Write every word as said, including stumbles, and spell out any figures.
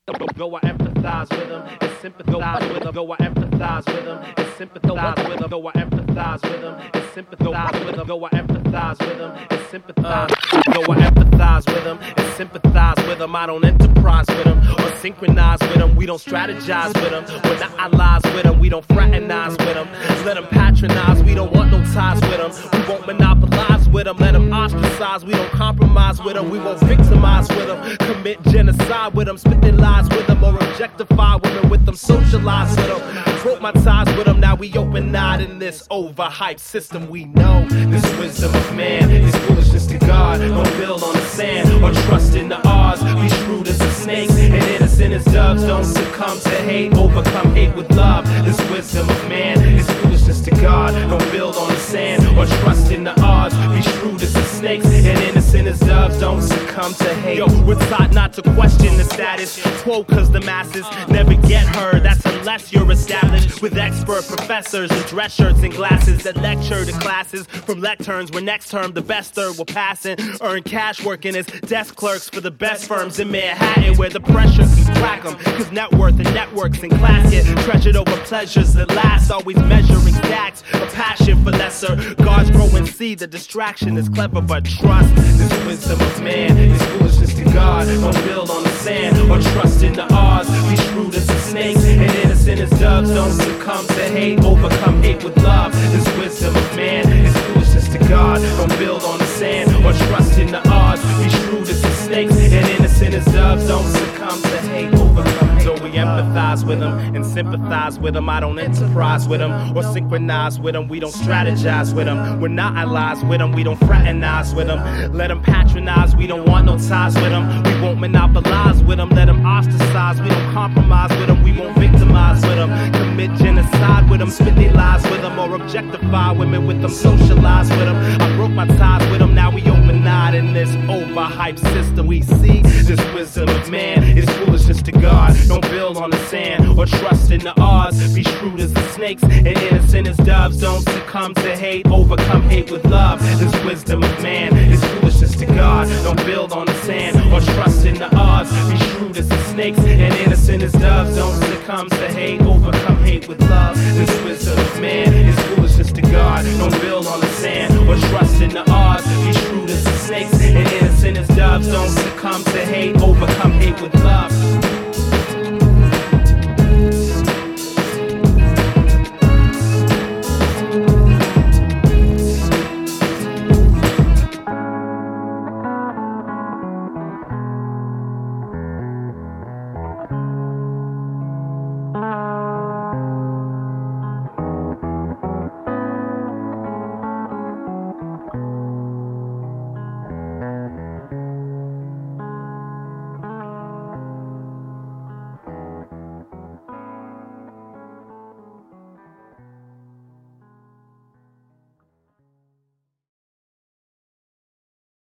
Go, I empathize with them and sympathize with them. Go, I empathize with them and sympathize with them. Go, I empathize with them and sympathize with them. Go, I empathize with them and sympathize. Go, I empathize with them and sympathize with them. I don't enterprise with them or synchronize with them. We don't strategize with them. We're not allies with them. We don't fraternize with them. Let them patronize. We don't want no ties with them. We won't monopolize with them. Let them ostracize. We don't compromise with them. We won't victimize with them. Commit genocide with them. Spit their lies with them or objectify women with them. Socialize with them. Broke my ties with them. Now we open-eyed in this overhyped system. We know this wisdom of man is foolishness to God. Don't build on the sand or trust in the odds. Be shrewd as a snake and innocent as doves. Don't succumb to hate. Overcome hate with love. This wisdom of man is foolishness to God. Don't build on the sand or trust in the odds. Be shrewd as the snakes and innocent as doves. Don't succumb to hate. Yo, we're taught not to question the status quo cause the masses never get heard. That's unless you're established with expert professors in dress shirts and glasses that lecture to classes from lecterns where next term the best third will pass and earn cash working as desk clerks for the best firms in Manhattan where the pressure can crack them cause net worth and networks and class get treasured over pleasures that last, always measuring stacks, a passion for lesser. Guards grow and see the distraction is clever but trust this wisdom of man is foolishness to God. Don't build on the sand or trust in the odds. Be shrewd as a snake and innocent as doves. Don't succumb to hate, overcome hate with love. This wisdom of man is foolishness to God. Don't build on the sand or trust in the odds. Be shrewd as the snakes and innocent as doves. Don't succumb to hate, overcome hate. So we empathize with them and sympathize with them. I don't enterprise with them or synchronize with them. We don't strategize with them. We're not allies with them. We don't fraternize with them. Let them patronize. We don't want no ties with them. We won't monopolize with them. Let them ostracize. We don't compromise with them. We won't victimize with them. Commit genocide with them. Spit their lies with them or objectify women with them. Socialize with them. I broke my ties with them. Now we open-eyed in this overhyped system. We see this wisdom of man is foolishness to God. Don't build on the sand or trust in the odds. Be shrewd as the snakes and innocent as doves. Don't succumb to hate, overcome hate with love. This wisdom of man is foolishness to God. Don't build on the sand or trust in the odds. Be shrewd as the snakes and innocent as doves. Don't succumb to hate, overcome hate with love. This wisdom of man is foolishness to God. Don't build on the sand or trust in the odds. Be shrewd as the snakes and innocent as doves. Don't succumb to hate, overcome hate with love.